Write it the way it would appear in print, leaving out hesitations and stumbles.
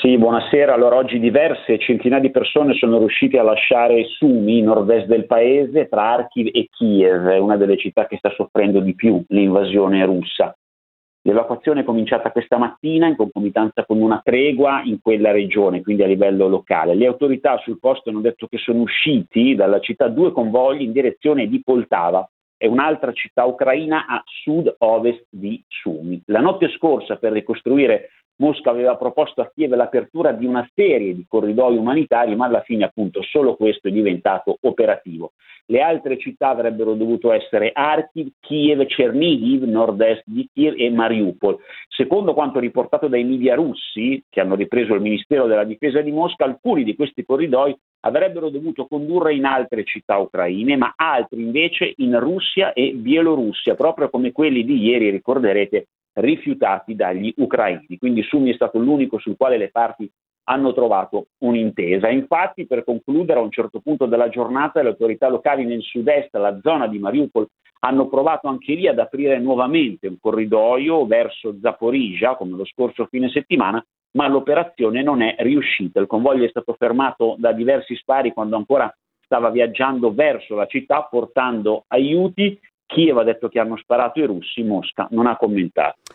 Sì, buonasera. Allora, oggi diverse centinaia di persone sono riuscite a lasciare Sumi, nord-est del paese, tra Kharkiv e Kiev, una delle città che sta soffrendo di più l'invasione russa. L'evacuazione è cominciata questa mattina in concomitanza con una tregua in quella regione, quindi a livello locale. Le autorità sul posto hanno detto che sono usciti dalla città due convogli in direzione di Poltava e un'altra città ucraina a sud-ovest di Sumi. La notte scorsa, per ricostruire, Mosca aveva proposto a Kiev l'apertura di una serie di corridoi umanitari, ma alla fine appunto solo questo è diventato operativo. Le altre città avrebbero dovuto essere Kharkiv, Kiev, Chernihiv, nord-est di Kiev e Mariupol. Secondo quanto riportato dai media russi, che hanno ripreso il Ministero della Difesa di Mosca, alcuni di questi corridoi avrebbero dovuto condurre in altre città ucraine, ma altri invece in Russia e Bielorussia, proprio come quelli di ieri, ricorderete, rifiutati dagli ucraini. Quindi Sumi è stato l'unico sul quale le parti hanno trovato un'intesa. Infatti, per concludere, a un certo punto della giornata le autorità locali nel sud-est, la zona di Mariupol, hanno provato anche lì ad aprire nuovamente un corridoio verso Zaporizhzhia, come lo scorso fine settimana, ma l'operazione non è riuscita. Il convoglio è stato fermato da diversi spari quando ancora stava viaggiando verso la città portando aiuti. Kiev ha detto che hanno sparato i russi, Mosca non ha commentato.